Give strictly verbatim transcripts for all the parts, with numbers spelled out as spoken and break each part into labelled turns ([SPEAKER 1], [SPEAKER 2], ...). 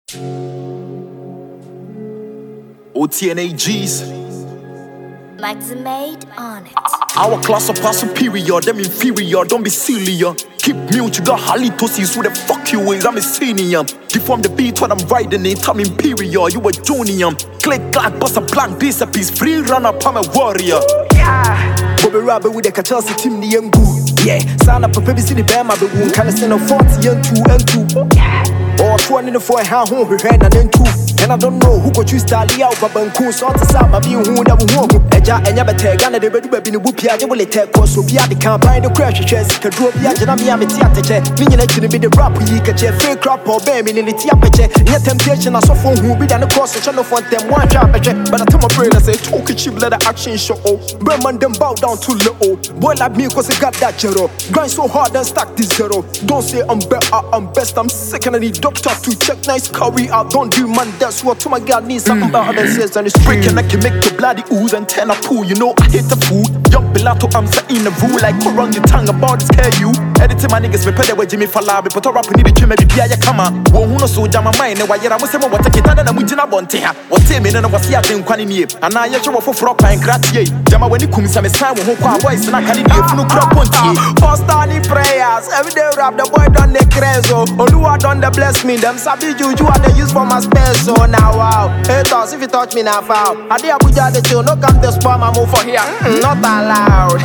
[SPEAKER 1] O T N A Gs.
[SPEAKER 2] Maximade on it.
[SPEAKER 1] Our class of our superior, them inferior, don't be silly. uh. Keep mute, you got halitosis, who the fuck you is, I'm a senior. Deform the beat when I'm riding it, I'm imperior, you a junior. Click, clack, bust a blank, this a piece, free run up, I'm a warrior.
[SPEAKER 3] Yeah. Bobby Robert with the Chelsea team, the young goo. Yeah, sign up for P B C, the Bama, but we can't send a forty and two and two. Or twenty in the four, how home we had and then two. And I don't know who could choose Tali out, but Banku, so to some of you who never won. Eja and Yabate, Ghana, the Bedu, in the Whoopia, they will take for so be at the camp, buy the crash chest, can drop Yajanami, theatre, meaning it to be the rap, we can check fake crop or bear in the Tiapache. Yet temptation, I saw for who be done across the channel for them one trap, but I tell my brain, I say, talk a cheap letter action show. Berman them bow down to little. Boy like me, cause I got that zero. Grind so hard and stack this zero. Don't say I'm better, I'm best, I'm sick and I need doctor to check nice curry out. Don't do man, that's what to my God needs something about other says and it's
[SPEAKER 1] Break and I can make the bloody ooze and turn a pool. You know I hate the food. Young Pilato, I'm set in the rule. Like go run your tongue about this care you. Editing my niggas, me pay the way Jimmy Falabi. But a rap need to trim every day I come on. Won't who no so jam my mind. Why you're almost saying what I get and I'm with you now. What's him in and what's here in Quanini? And I actually for frog and gratia. Jama when you come some time who call boys and I can't be a full crop on you.
[SPEAKER 3] First any prayers, every day rap the boy done the crezo. Oluwa done the bless me, them sabi juju and they use for my space. So now wow, haters if you touch me now foul. I did Abuja the chill, no come to spam I move for here. Mm, not allowed.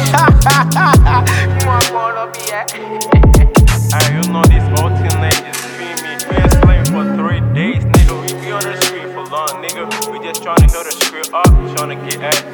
[SPEAKER 4] Hey, you know this O T N A is streaming. We ain't slaying for three days, nigga. We be on the street for long, nigga. We just tryna hear the script up, tryna get at